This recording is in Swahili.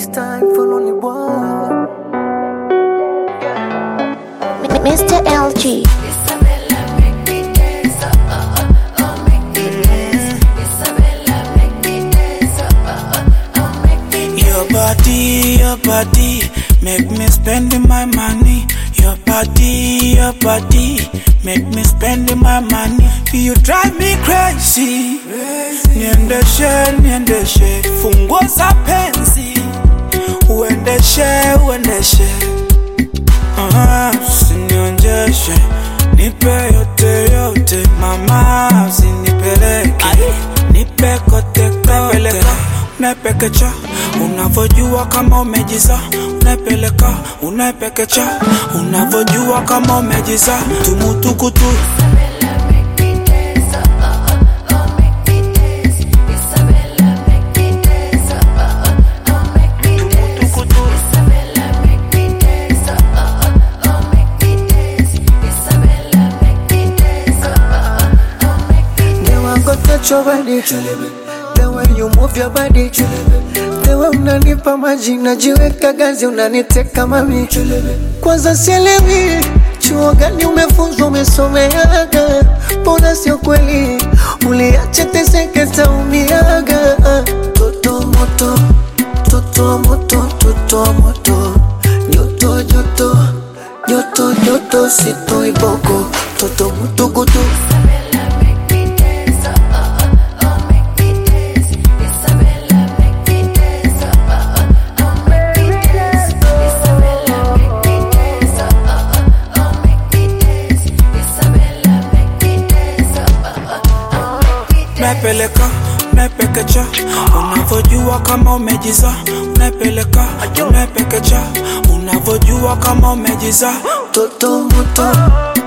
This time for only one. Mr. LG. Isabella, make me dance, make me dance. Isabella, make me dance, make me dance. Your body, make me spend my money. Your body, make me spend my money. You drive me crazy. Niendeshe, funguo za penzi. Uendeshe. Usinionjeshe, nipe yote, mama usinipeleke. Nipe kote, unapekecha, unavojua kama umejiza. Unapekecha, unavojua kama umejiza. Tumutukutu. Isabella, make me dance, make me dance. Isabella, make me dance, make me dance. Isabella, make me dance, make me dance. Isabella, make me dance, make me dance. The way I go touch your body, the way you move your body, the way unanipa maji najiweka gazi unaniteka mami. Kwanza sielewi chuo gani umefunzwa umesomeaga, mbona sio kweli uliache teseke taumiaga. Toto moto, joto sito iboko, toto mutukutu. Isabella, make me dance, make me dance. Isabella, make me dance, make me dance. Isabella, make me dance, make me dance. Isabella, make me dance, make me dance. Unapekecha, unavojua kama umejiza. Unapekecha, unavojua kama umejiza. Toto moto,